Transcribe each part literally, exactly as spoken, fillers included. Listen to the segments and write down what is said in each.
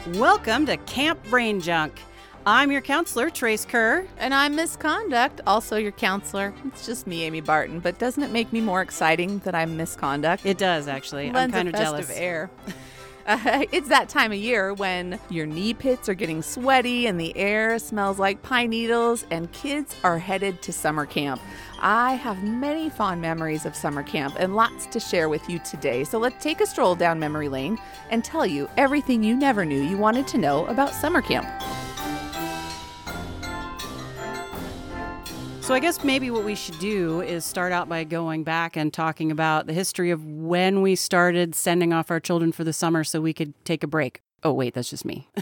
Welcome to Camp Brain Junk. I'm your counselor, Trace Kerr. And I'm Miss Conduct, also your counselor. It's just me, Amy Barton, but doesn't it make me more exciting that I'm Misconduct? It does, actually. Lends I'm kind a of festive jealous. air. Uh, it's that time of year when your knee pits are getting sweaty and the air smells like pine needles and kids are headed to summer camp. I have many fond memories of summer camp and lots to share with you today. So let's take a stroll down memory lane and tell you everything you never knew you wanted to know about summer camp. So I guess maybe what we should do is start out by going back and talking about the history of when we started sending off our children for the summer so we could take a break. Oh, wait, that's just me.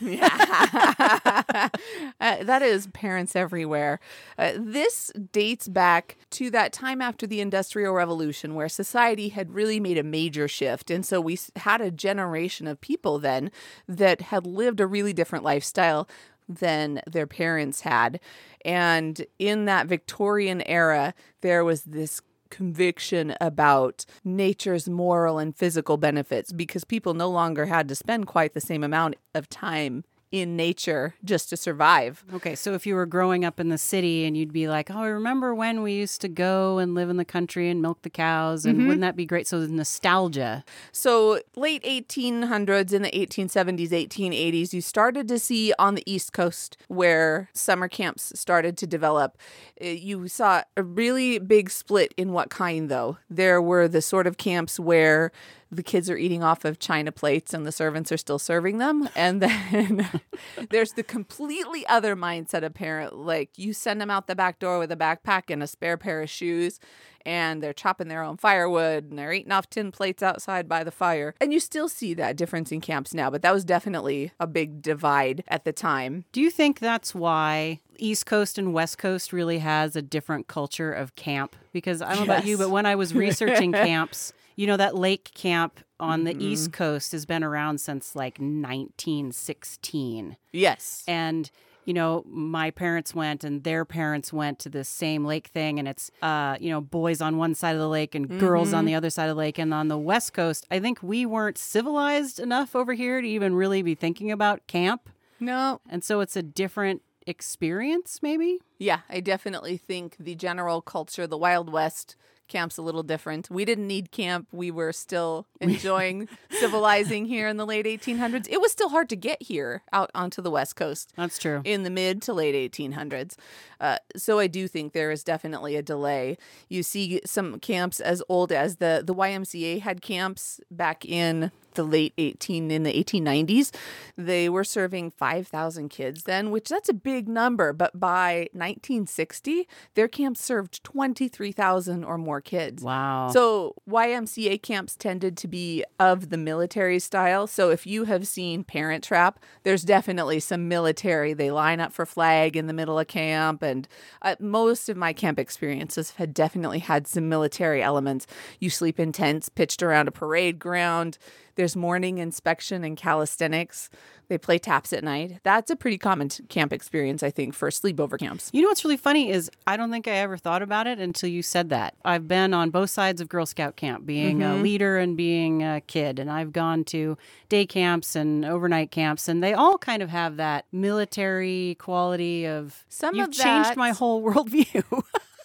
uh, that is parents everywhere. Uh, this dates back to that time after the Industrial Revolution where society had really made a major shift. And so we had a generation of people then that had lived a really different lifestyle than their parents had. And in that Victorian era, there was this conviction about nature's moral and physical benefits because people no longer had to spend quite the same amount of time in nature just to survive. Okay, so if you were growing up in the city and you'd be like, oh, I remember when we used to go and live in the country and milk the cows, and mm-hmm. wouldn't that be great? So the nostalgia. So late eighteen hundreds, in the eighteen seventies, eighteen eighties, you started to see on the East Coast where summer camps started to develop. You saw a really big split in what kind, though. There were the sort of camps where the kids are eating off of china plates and the servants are still serving them. And then there's the completely other mindset of parent, like you send them out the back door with a backpack and a spare pair of shoes and they're chopping their own firewood and they're eating off tin plates outside by the fire. And you still see that difference in camps now, but that was definitely a big divide at the time. Do you think that's why East Coast and West Coast really has a different culture of camp? Because I don't know Yes. about you, but when I was researching camps, you know, that lake camp on the mm-hmm. East Coast has been around since like nineteen sixteen. Yes. And, you know, my parents went and their parents went to the same lake thing. And it's, uh, you know, boys on one side of the lake and mm-hmm. girls on the other side of the lake. And on the West Coast, I think we weren't civilized enough over here to even really be thinking about camp. No. And so it's a different experience, maybe? Yeah, I definitely think the general culture, the Wild West camp's a little different. We didn't need camp. We were still enjoying civilizing here in the late eighteen hundreds. It was still hard to get here out onto the West Coast. That's true. In the mid to late eighteen hundreds. Uh, so I do think there is definitely a delay. You see some camps as old as the, the Y M C A had camps back in the late eighteen in the eighteen nineties. They were serving five thousand kids then, which that's a big number. But by nineteen sixty, their camps served twenty-three thousand or more kids. Wow. So Y M C A camps tended to be of the military style. So if you have seen Parent Trap, there's definitely some military. They line up for flag in the middle of camp. And uh, most of my camp experiences had definitely had some military elements. You sleep in tents pitched around a parade ground. There's morning inspection and calisthenics. They play taps at night. That's a pretty common t- camp experience, I think, for sleepover camps. You know what's really funny is I don't think I ever thought about it until you said that. I've been on both sides of Girl Scout camp, being mm-hmm. a leader and being a kid. And I've gone to day camps and overnight camps, and they all kind of have that military quality of, Some you've of changed that... my whole worldview.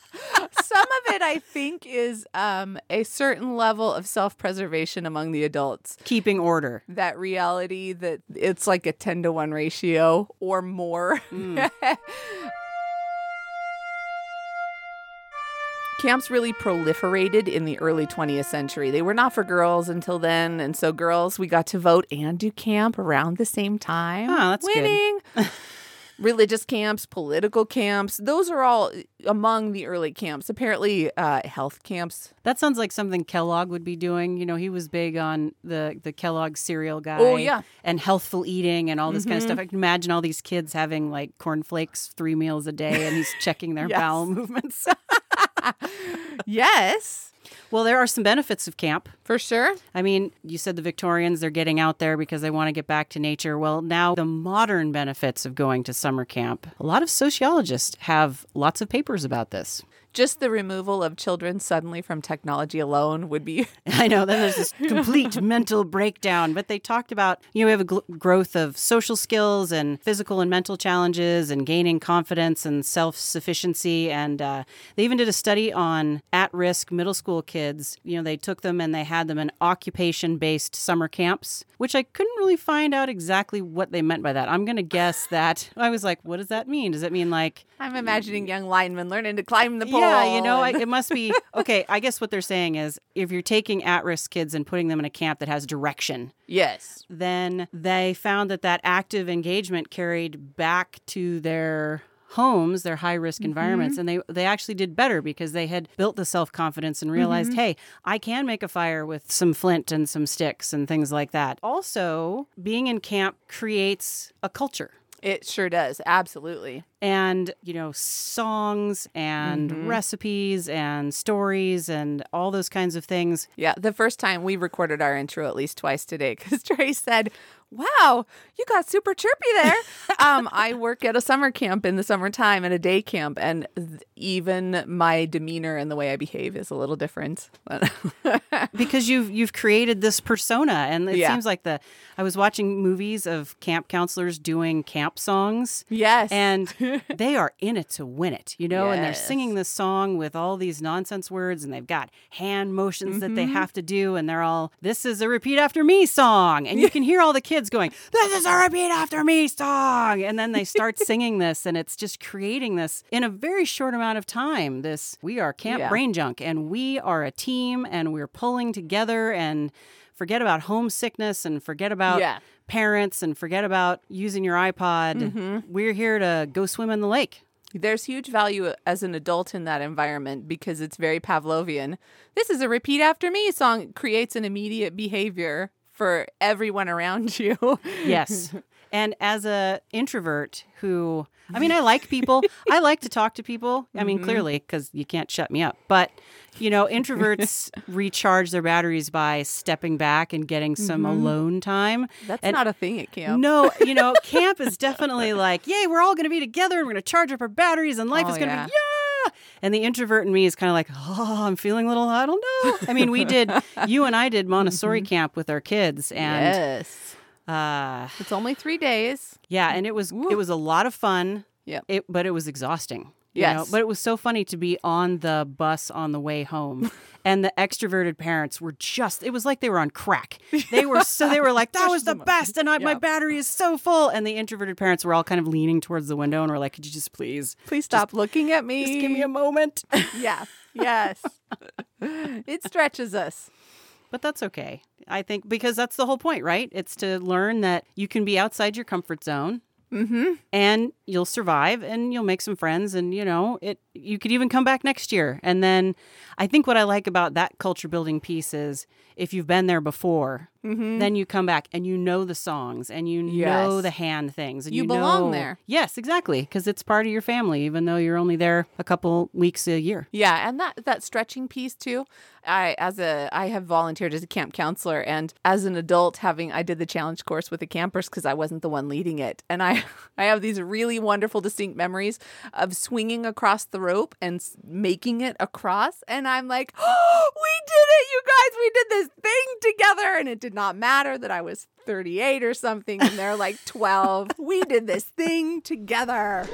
Some of it, I think, is um, a certain level of self-preservation among the adults. Keeping order. That reality that it's like a ten to one ratio or more. Mm. Camps really proliferated in the early twentieth century. They were not for girls until then. And so girls, we got to vote and do camp around the same time. Oh, that's Winning. Good. Religious camps, political camps, those are all among the early camps. Apparently, uh, health camps. That sounds like something Kellogg would be doing. You know, he was big on the, the Kellogg cereal guy. Oh, yeah. And healthful eating and all this mm-hmm. kind of stuff. I can imagine all these kids having like cornflakes three meals a day and he's checking their bowel movements. Yes. Well, there are some benefits of camp. For sure. I mean, you said the Victorians, they're getting out there because they want to get back to nature. Well, now the modern benefits of going to summer camp. A lot of sociologists have lots of papers about this. Just the removal of children suddenly from technology alone would be... I know, then there's this complete mental breakdown. But they talked about, you know, we have a gl- growth of social skills and physical and mental challenges and gaining confidence and self-sufficiency. And uh, they even did a study on at-risk middle school kids. You know, they took them and they had them in occupation-based summer camps, which I couldn't really find out exactly what they meant by that. I'm going to guess that. I was like, what does that mean? Does it mean like... I'm imagining young linemen learning to climb the pole. Yeah, you know, I, it must be, okay, I guess what they're saying is if you're taking at-risk kids and putting them in a camp that has direction, yes, then they found that that active engagement carried back to their homes, their high-risk mm-hmm. environments, and they they actually did better because they had built the self-confidence and realized, mm-hmm. hey, I can make a fire with some flint and some sticks and things like that. Also, being in camp creates a culture. It sure does. Absolutely. And, you know, songs and mm-hmm. recipes and stories and all those kinds of things. Yeah. The first time we recorded our intro at least twice today because Trey said, wow, you got super chirpy there. um, I work at a summer camp in the summertime at a day camp, and th- even my demeanor and the way I behave is a little different. Because you've you've created this persona, and it yeah. seems like the I was watching movies of camp counselors doing camp songs. Yes. And they are in it to win it, you know, yes. and they're singing this song with all these nonsense words, and they've got hand motions mm-hmm. that they have to do, and they're all, this is a repeat after me song. And you can hear all the kids going, this is a repeat after me song. And then they start singing this, and it's just creating this in a very short amount of time. This, we are Camp yeah. Brain Junk, and we are a team, and we're pulling together, and forget about homesickness, and forget about yeah. parents, and forget about using your iPod. Mm-hmm. We're here to go swim in the lake. There's huge value as an adult in that environment because it's very Pavlovian. This is a repeat after me song. It creates an immediate behavior for everyone around you. Yes. And as a introvert who, I mean, I like people. I like to talk to people. I mean, mm-hmm. clearly, because you can't shut me up. But, you know, introverts recharge their batteries by stepping back and getting some mm-hmm. alone time. That's and not a thing at camp. No, you know, camp is definitely like, yay, we're all going to be together and we're going to charge up our batteries and life oh, is going to yeah. be, yeah. And the introvert in me is kind of like, oh, I'm feeling a little, I don't know. I mean, we did, you and I did Montessori mm-hmm. camp with our kids. And yes. Uh, it's only three days. Yeah, and it was Woo. it was a lot of fun. Yeah, it but it was exhausting. You yes, know? But it was so funny to be on the bus on the way home, and the extroverted parents were just—it was like they were on crack. They were so they were like, "That was the best," and I, yeah. my battery is so full. And the introverted parents were all kind of leaning towards the window and were like, "Could you just please, please stop just, looking at me? Just give me a moment." Yeah. Yes. It stretches us. But that's okay. I think because that's the whole point, right? It's to learn that you can be outside your comfort zone mm-hmm. and you'll survive and you'll make some friends and, you know, it. You could even come back next year. And then I think what I like about that culture building piece is if you've been there before, mm-hmm. then you come back and you know the songs and you yes. know the hand things. And you, you belong know, there. Yes, exactly. Because it's part of your family, even though you're only there a couple weeks a year. Yeah. And that, that stretching piece too. I, as a, I have volunteered as a camp counselor, and as an adult having, I did the challenge course with the campers because I wasn't the one leading it. And I, I have these really wonderful, distinct memories of swinging across the rope and s- making it across. And I'm like, oh, we did it, you guys. We did this thing together. And it did not matter that I was thirty-eight or something. And they're like twelve. We did this thing together.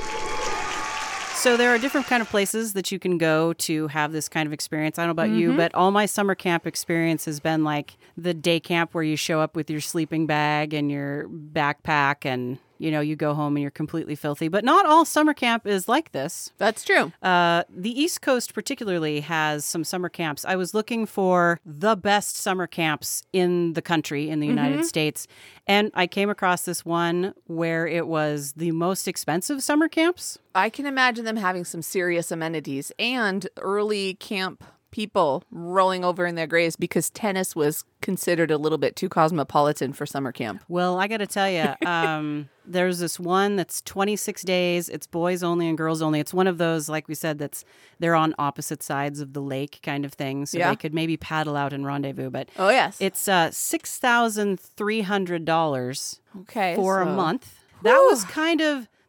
So there are different kind of places that you can go to have this kind of experience. I don't know about mm-hmm. you, but all my summer camp experience has been like the day camp where you show up with your sleeping bag and your backpack and, you know, you go home and you're completely filthy. But not all summer camp is like this. That's true. Uh, the East Coast particularly has some summer camps. I was looking for the best summer camps in the country, in the mm-hmm. United States. And I came across this one where it was the most expensive summer camps. I can imagine them having some serious amenities and early camp people rolling over in their graves because tennis was considered a little bit too cosmopolitan for summer camp. Well, I got to tell you, um, there's this one that's twenty-six days. It's boys only and girls only. It's one of those, like we said, that's they're on opposite sides of the lake kind of thing. So yeah. they could maybe paddle out and rendezvous. But oh, yes. It's uh, six thousand three hundred dollars okay, for so. a month. That Whew. was kind of...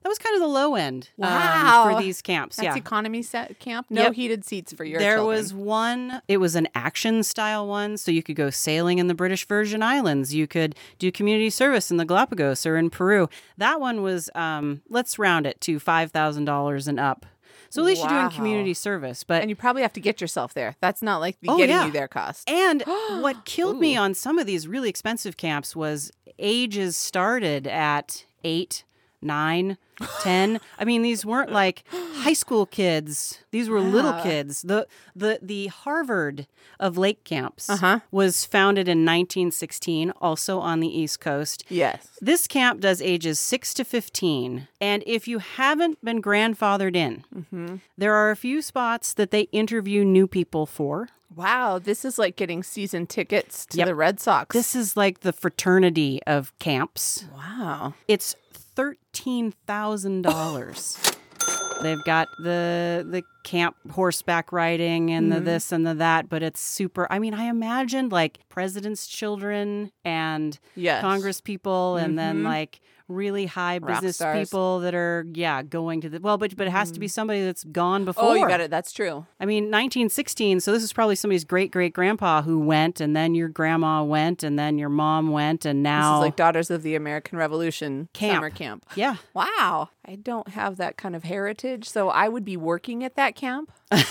That was kind of the low end um, Wow. for these camps. That's yeah. economy set camp. No Yep. heated seats for your There children. was one, it was an action style one. So you could go sailing in the British Virgin Islands. You could do community service in the Galapagos or in Peru. That one was, um, let's round it to five thousand dollars and up. So at least you're doing Wow. community service. But And you probably have to get yourself there. That's not like the Oh, getting yeah. you there cost. And what killed me Ooh. on some of these really expensive camps was ages started at eight, nine, ten. I mean, these weren't like high school kids. These were little Wow. kids. The the the Harvard of lake camps Uh-huh. was founded in nineteen sixteen, also on the East Coast. Yes. This camp does ages six to fifteen. And if you haven't been grandfathered in, Mm-hmm. there are a few spots that they interview new people for. Wow, this is like getting season tickets to Yep. the Red Sox. This is like the fraternity of camps. Wow. It's thirteen thousand dollars. They've got the the camp horseback riding and the this and the that, but it's super. I mean, I imagined like presidents' children and Yes. Congress people, and then Mhm. like really high Rock business stars. people that are yeah going to the well, but but it has to be somebody that's gone before. Oh, you got it. That's true. I mean, nineteen sixteen, so this is probably somebody's great great grandpa who went, and then your grandma went, and then your mom went, and now This is like Daughters of the American Revolution Camp. summer camp. yeah. Wow. I don't have that kind of heritage, so I would be working at that camp.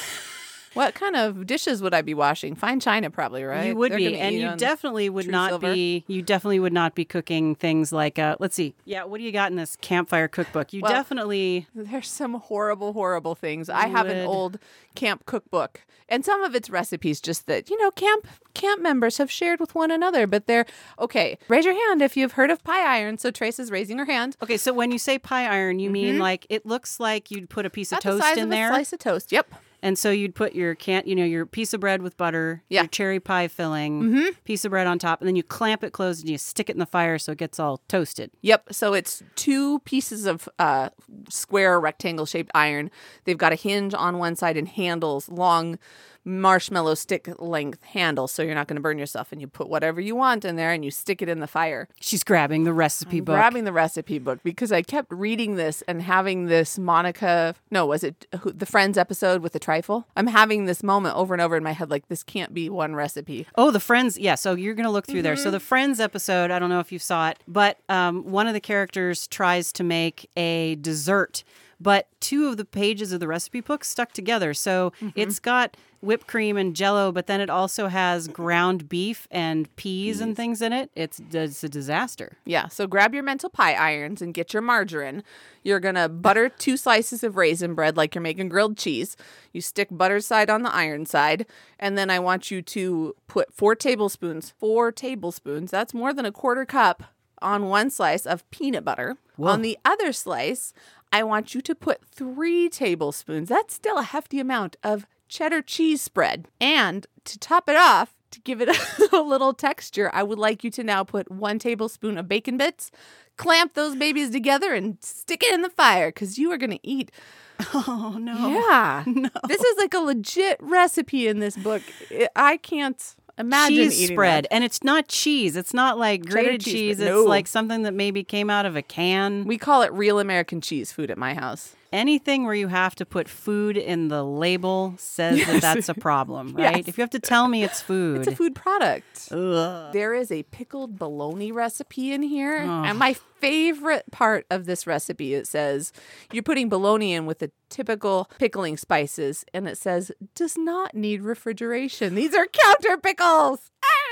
What kind of dishes would I be washing? Fine china, probably, right? You would They're be, gonna and eat you on definitely would true not silver. be. You definitely would not be cooking things like. Uh, let's see. Yeah, what do you got in this campfire cookbook? You Well, definitely. There's some horrible, horrible things. I have an Would- old camp cookbook, and some of it's recipes just that, you know, camp camp members have shared with one another, but they're okay. Raise your hand if you've heard of pie iron. So Trace is raising her hand. Okay, so when you say pie iron, you mean like it looks like you'd put a piece of About the toast size in of there, a slice of toast. Yep. and so you'd put your can, you know, your piece of bread with butter, Yeah. your cherry pie filling, piece of bread on top, and then you clamp it closed and you stick it in the fire so it gets all toasted. Yep. So it's two pieces of uh, square rectangle shaped iron. They've got a hinge on one side and handles, long marshmallow stick length handles, so you're not going to burn yourself. And you put whatever you want in there and you stick it in the fire. She's grabbing the recipe book. Grabbing the recipe book because I kept reading this and having this Monica, no, was it who, the Friends episode with the trifle? I'm having this moment over and over in my head like this can't be one recipe. Oh, the Friends. Yeah, so you're going to look through there. Mm-hmm. So the Friends episode, I don't know if you saw it, but um, one of the characters tries to make a dessert, but two of the pages of the recipe book stuck together. So Mm-hmm. it's got whipped cream and jello, but then it also has ground beef and peas and things in it. It's, it's a disaster. Yeah, so grab your mental pie irons and get your margarine. You're going to butter two slices of raisin bread like you're making grilled cheese. You stick butter side on the iron side, and then I want you to put four tablespoons, four tablespoons, that's more than a quarter cup, on one slice of peanut butter. Whoa. On the other slice, I want you to put three tablespoons, that's still a hefty amount, of cheddar cheese spread. And to top it off, to give it a little texture, I would like you to now put one tablespoon of bacon bits, clamp those babies together, and stick it in the fire because you are going to eat. Oh, no. Yeah. This is like a legit recipe in this book. I- I can't imagine Cheese eating spread. that. And it's not cheese. It's not like Cheddar grated cheese cheese. spread. It's No. like something that maybe came out of a can. We call it real American cheese food at my house. Anything where you have to put food in the label says that Yes. that's a problem, right? Yes. If you have to tell me it's food. It's a food product. Ugh. There is a pickled bologna recipe in here. Oh. And my favorite part of this recipe, it says you're putting bologna in with the typical pickling spices. And it says, does not need refrigeration. These are counter pickles.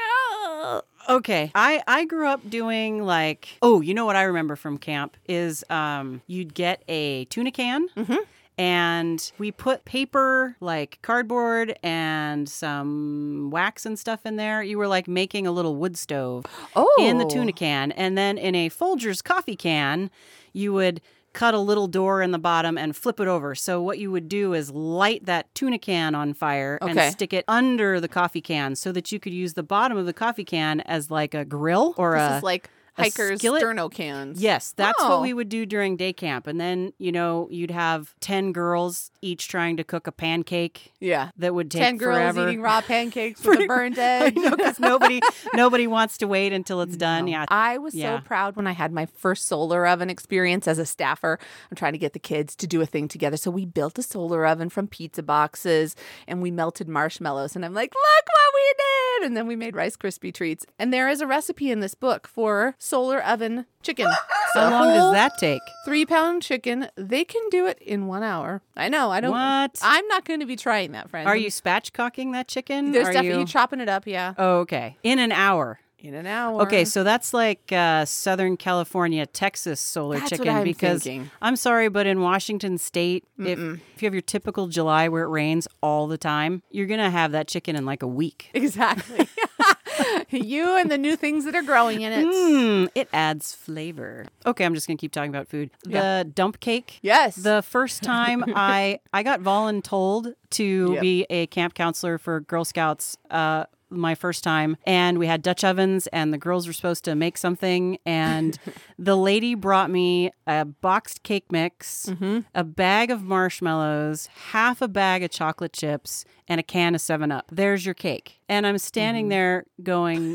Ah! Okay. I, I grew up doing like, oh, you know what I remember from camp is um, you'd get a tuna can. Mm-hmm. And we put paper, like cardboard and some wax and stuff in there. You were like making a little wood stove Oh. in the tuna can. And then in a Folgers coffee can, you would cut a little door in the bottom and flip it over. So what you would do is light that tuna can on fire Okay. and stick it under the coffee can so that you could use the bottom of the coffee can as like a grill or This a, is like A Hikers skillet? sterno cans. Yes, that's Oh. what we would do during day camp. And then, you know, you'd have ten girls each trying to cook a pancake Yeah. that would take Ten girls forever. eating raw pancakes with a burnt egg. Because nobody nobody wants to wait until it's done. Yeah. I was Yeah. so proud when I had my first solar oven experience as a staffer. I'm trying to get the kids to do a thing together. So we built a solar oven from pizza boxes and we melted marshmallows. And I'm like, look what we did. And then we made Rice Krispie treats. And there is a recipe in this book for solar oven chicken. So How long whole does that take? Three pound chicken. They can do it in one hour. I know. I don't. What? I'm not going to be trying that, friend. Are you spatchcocking that chicken? There's Are definitely you... chopping it up. Yeah. Oh, okay. In an hour. In an hour. Okay, so that's like uh, Southern California, Texas solar That's what chicken. I'm because thinking. I'm sorry, but in Washington State, if, if you have your typical July where it rains all the time, you're gonna have that chicken in like a week. Exactly. You and the new things that are growing in it. Mm, it adds flavor. Okay, I'm just gonna keep talking about food. The Yeah. dump cake. Yes. The first time I I got voluntold to Yep. be a camp counselor for Girl Scouts. Uh, my first time, and we had Dutch ovens, and the girls were supposed to make something, and the lady brought me a boxed cake mix, Mm-hmm. a bag of marshmallows, half a bag of chocolate chips, and a can of seven up. There's your cake. And I'm standing Mm-hmm. there going,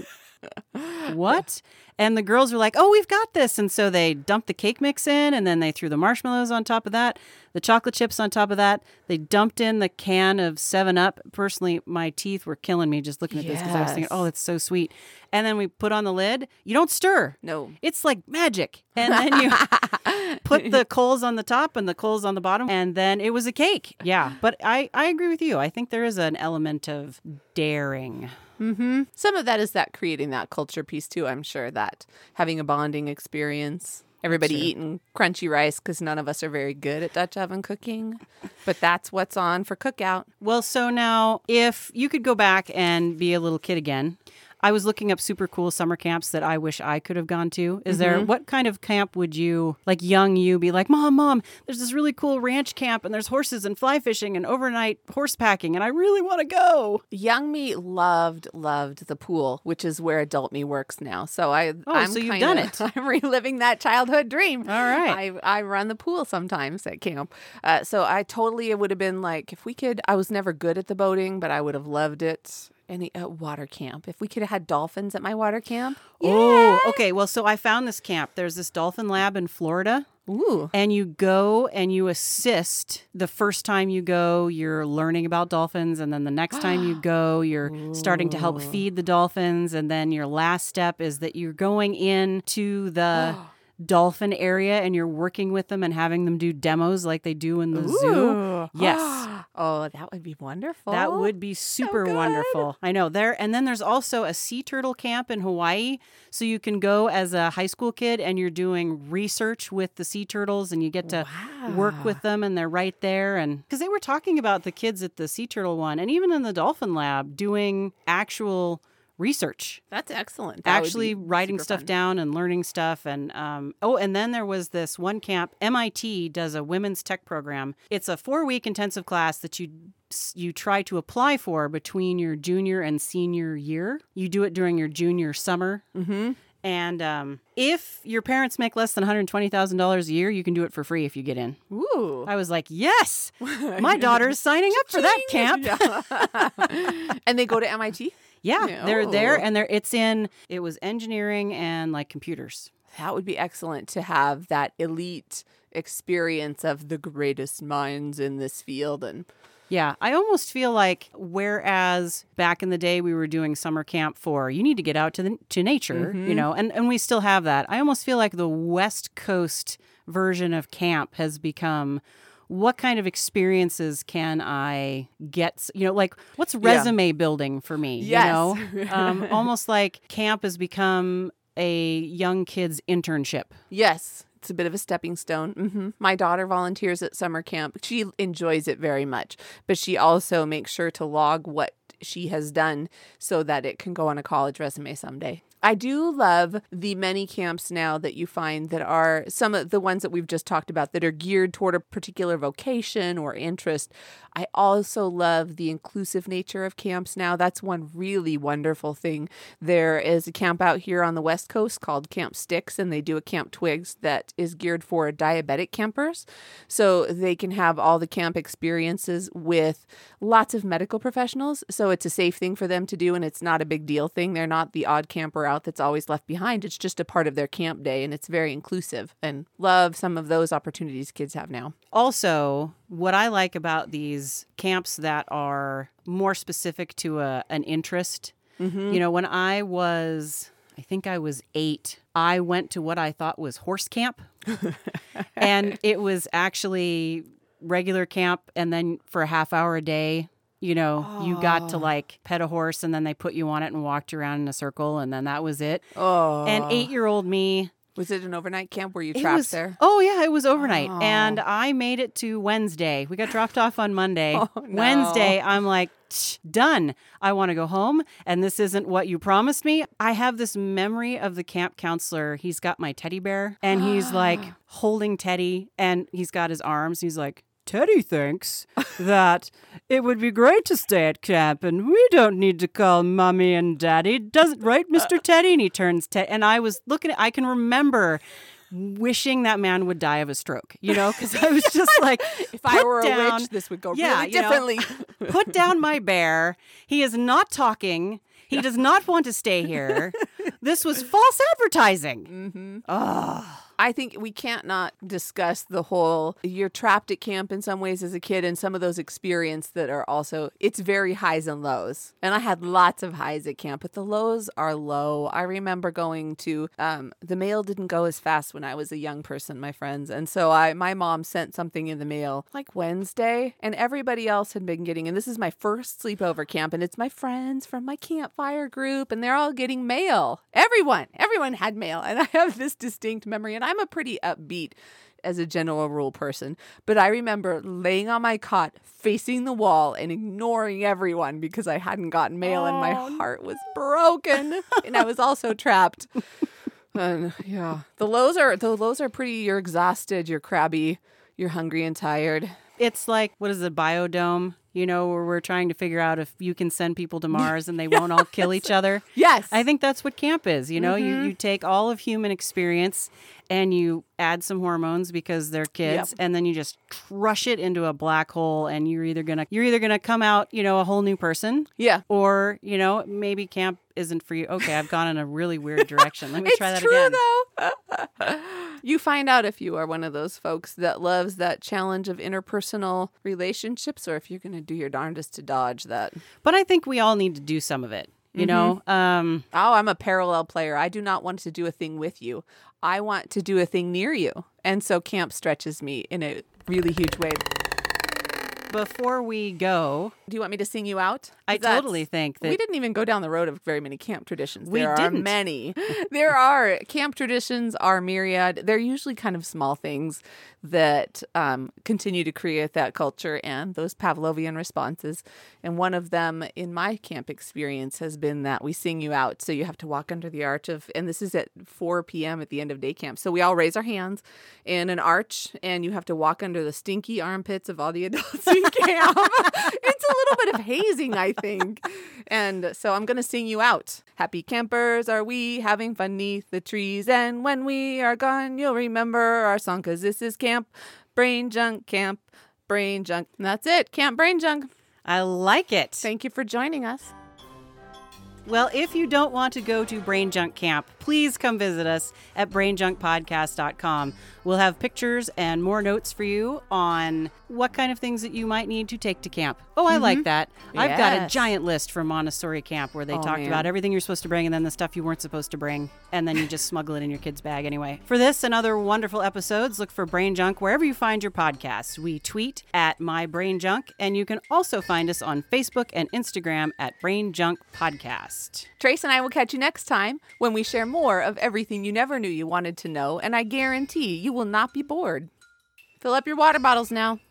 what? And the girls were like, oh, we've got this. And so they dumped the cake mix in, and then they threw the marshmallows on top of that, the chocolate chips on top of that. They dumped in the can of seven up. Personally, my teeth were killing me just looking at this because I was thinking, Yes. oh, it's so sweet. And then we put on the lid. You don't stir. No. It's like magic. And then you put the coals on the top and the coals on the bottom, and then it was a cake. Yeah. But I, I agree with you. I think there is an element of daring. Mm-hmm. Some of that is that creating that culture piece too, I'm sure, that having a bonding experience. Everybody Sure. eating crunchy rice because none of us are very good at Dutch oven cooking. But that's what's on for cookout. Well, so now if you could go back and be a little kid again, I was looking up super cool summer camps that I wish I could have gone to. Is there, what kind of camp would you, like young you, be like, Mom, Mom, there's this really cool ranch camp and there's horses and fly fishing and overnight horse packing and I really want to go. Young me loved, loved the pool, which is where adult me works now. So I, Oh, I'm so you've kinda- done it. I'm reliving that childhood dream. All right. I, I run the pool sometimes at camp. Uh, so I totally would have been like, if we could, I was never good at the boating, but I would have loved it. Any uh, water camp. If we could have had dolphins at my water camp. Oh, okay. Well, so I found this camp. There's this dolphin lab in Florida. Ooh. And you go and you assist. The first time you go, you're learning about dolphins. And then the next time you go, you're starting to help feed the dolphins. And then your last step is that you're going into the dolphin area and you're working with them and having them do demos like they do in the zoo. Ooh. Yes. Oh, that would be wonderful. That would be super good. wonderful. I know. There and then there's also a sea turtle camp in Hawaii. So you can go as a high school kid and you're doing research with the sea turtles and you get to work with them and they're right there. And because they were talking about the kids at the sea turtle one and even in the dolphin lab doing actual research. That's excellent. That would Actually be writing super stuff fun. down and learning stuff. And um, oh, and then there was this one camp. M I T does a women's tech program. It's a four-week intensive class that you you try to apply for between your junior and senior year. You do it during your junior summer. Mm-hmm. And um, if your parents make less than one hundred twenty thousand dollars a year, you can do it for free if you get in. Ooh. I was like, yes, my daughter's signing up for that camp. Yeah. And they go to M I T? Yeah, Yeah. they're there Oh. and they're it's in it was engineering and like computers. That would be excellent to have that elite experience of the greatest minds in this field. And Yeah, I almost feel like whereas back in the day we were doing summer camp for you need to get out to the to nature, you know, and, and we still have that. I almost feel like the West Coast version of camp has become what kind of experiences can I get? You know, like what's resume building for me? Yes. You know, um, almost like camp has become a young kid's internship. yes, it's a bit of a stepping stone. Mm-hmm. My daughter volunteers at summer camp. She enjoys it very much, but she also makes sure to log what she has done so that it can go on a college resume someday. I do love the many camps now that you find that are some of the ones that we've just talked about that are geared toward a particular vocation or interest. I also love the inclusive nature of camps now. That's one really wonderful thing. There is a camp out here on the West Coast called Camp Sticks, and they do a Camp Twigs that is geared for diabetic campers. So they can have all the camp experiences with lots of medical professionals. So it's a safe thing for them to do, and it's not a big deal thing. They're not the odd camper out that's always left behind. It's just a part of their camp day, and it's very inclusive, and love some of those opportunities kids have now. Also, what I like about these camps that are more specific to a, an interest, mm-hmm. you know, when I was, I think I was eight, I went to what I thought was horse camp. And it was actually regular camp. And then for a half hour a day, you know, oh. you got to like pet a horse, and then they put you on it and walked you around in a circle. And then that was it. Oh. And eight-year-old me... Was it an overnight camp? Were you trapped was, there? Oh, yeah, it was overnight. Oh. And I made it to Wednesday. We got dropped off on Monday. Oh, no. Wednesday, I'm like, done. I want to go home, and this isn't what you promised me. I have this memory of the camp counselor. He's got my teddy bear, and he's like holding Teddy, and he's got his arms. He's like, Teddy thinks that it would be great to stay at camp, and we don't need to call Mommy and Daddy. Doesn't, right, Mister Teddy? And he turns Teddy. And I was looking at, I can remember wishing that man would die of a stroke, you know, because I was just like, if I were down, a witch, this would go yeah, really differently. You know, put down my bear. He is not talking. He does not want to stay here. This was false advertising. Mm-hmm. Oh. I think we can't not discuss the whole, you're trapped at camp in some ways as a kid, and some of those experiences that are also, it's very highs and lows. And I had lots of highs at camp, but the lows are low. I remember going to, um, the mail didn't go as fast when I was a young person, my friends. And so I, my mom sent something in the mail like Wednesday, and everybody else had been getting, and this is my first sleepover camp, and it's my friends from my campfire group, and they're all getting mail. Everyone, everyone had mail. And I have this distinct memory, and I'm a pretty upbeat as a general rule person, but I remember laying on my cot facing the wall and ignoring everyone because I hadn't gotten mail, oh, and my heart was broken and I was also trapped. And yeah, the lows are the lows are pretty, you're exhausted, you're crabby, you're hungry and tired. It's like, what is it, Biodome? You know, where we're trying to figure out if you can send people to Mars and they won't all kill each other. Yes. I think that's what camp is. You know, mm-hmm. you, you take all of human experience and you add some hormones because they're kids, yep. and then you just crush it into a black hole, and you're either gonna you're either gonna come out, you know, a whole new person. Yeah. Or, you know, maybe camp isn't for you. Okay, I've gone in a really weird direction. Let me it's try that true, again. Though. You find out if you are one of those folks that loves that challenge of interpersonal relationships, or if you're going to do your darndest to dodge that. But I think we all need to do some of it. You mm-hmm. know? Um, oh, I'm a parallel player. I do not want to do a thing with you. I want to do a thing near you. And so camp stretches me in a really huge way. Before we go... Do you want me to sing you out? I totally think that... We didn't even go down the road of very many camp traditions. We there didn't. are many. There are. Camp traditions are myriad. They're usually kind of small things that um, continue to create that culture and those Pavlovian responses. And one of them in my camp experience has been that we sing you out. So you have to walk under the arch of... And this is at four p.m. at the end of day camp. So we all raise our hands in an arch, and you have to walk under the stinky armpits of all the adults in camp. It's a little bit of hazing, I think. And so I'm going to sing you out. Happy campers are we, having fun neath the trees. And when we are gone, you'll remember our song, because this is Camp Brain Junk, Camp Brain Junk. And that's it. Camp Brain Junk. I like it. Thank you for joining us. Well, if you don't want to go to Brain Junk Camp, please come visit us at brain junk podcast dot com. We'll have pictures and more notes for you on what kind of things that you might need to take to camp. Oh, I mm-hmm. like that. Yes. I've got a giant list from Montessori Camp where they oh, talked man. about everything you're supposed to bring and then the stuff you weren't supposed to bring, and then you just smuggle it in your kid's bag anyway. For this and other wonderful episodes, look for Brain Junk wherever you find your podcasts. We tweet at MyBrainJunk, and you can also find us on Facebook and Instagram at Brain Junk Podcast. Trace and I will catch you next time when we share more of everything you never knew you wanted to know, and I guarantee you will not be bored. Fill up your water bottles now.